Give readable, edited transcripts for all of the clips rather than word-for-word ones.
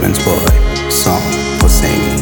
Urban's boy, Sam Hosseini.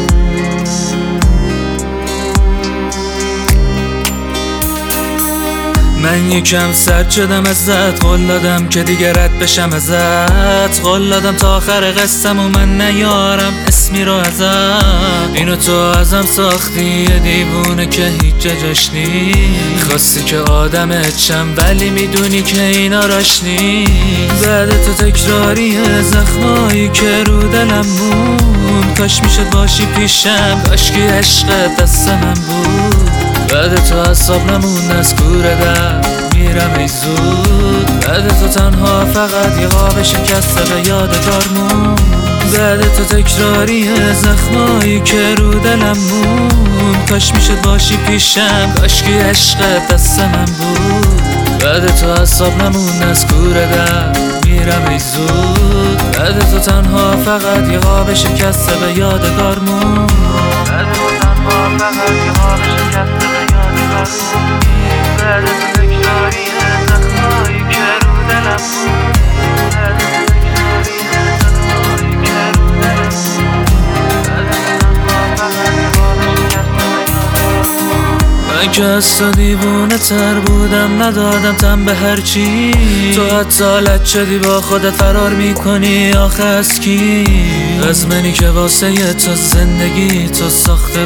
من یکم سرد شدم ازت، قول دادم که دیگه رد بشم ازت، قول دادم تا آخر قصم و من نیارم اسمی رو ازت. اینو تو ازم ساختی یه دیوونه که هیچ جاش نیست، خواستی که آدمت شم ولی میدونی که اینا راش نیست. بعد تو تکراریه زخمایی که رو دلم مون، کاش میشد باشی پیشم، کاش که عشقت دست من بود. بعد تو حساب نمون از کوره در میرم ای زود، بعد تو تنها فقط یه قاب شکسته به یادگار مون. بعد تو تکراریه زخمایی که رو دلم مون، کاش میشد باشی پیشم، کاش که عشقت دست من بود. بعد تو حساب نمون از کوره در میرم ای زود، بعد تو تنها فقط یه قاب شکسته به یادگار مون. بعد تو تنها فقط یه قاب شکسته به یادگار مون. بعد تو تکراریه زخمایی که رو دلم مون، بعد تو تکراریه زخمایی که رو دلم مون، بعد تو تنها فقط یه قاب شکسته به یادگار مون. من که از تو دیوونه تر بودم، ندادم تن به هرچی، تو حتی لج شدی با خودت فرار میکنی آخه از کی؟ از منی که واسه تو زندگی تو ساخته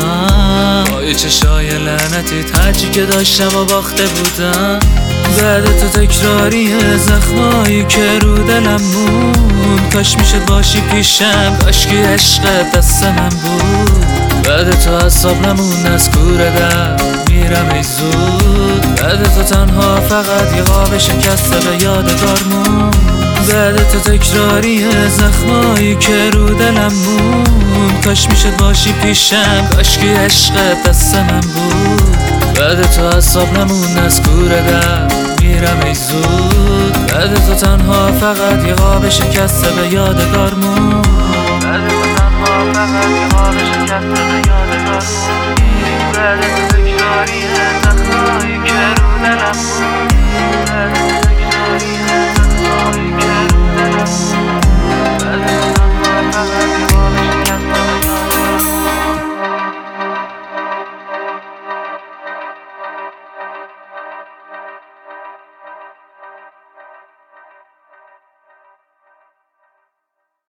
بودم، با یه چشای لعنتیت هرچی که داشتم و باخته بودم. بعد تو تکراریه زخمایی که رو دلم مون، کاش میشد باشی پیشم، کاش که عشقت دست من بود. بعد تو حساب نمون از کوره در میرم ای زود، بعد تو تنها فقط یه قاب شکسته به یادگار مون. بعد تو تکراریه زخمایی که رو دلم مون، کاش میشد باشی پیشم، کاش که عشقت دست من بود. بعد تو حساب نمون از کوره در میرم ای زود، بعد تو تنها فقط یه قاب شکسته به یادگار مون. بعد تو تنها فقط یه قاب شکسته به یادگار مون. بعد تو تکراریه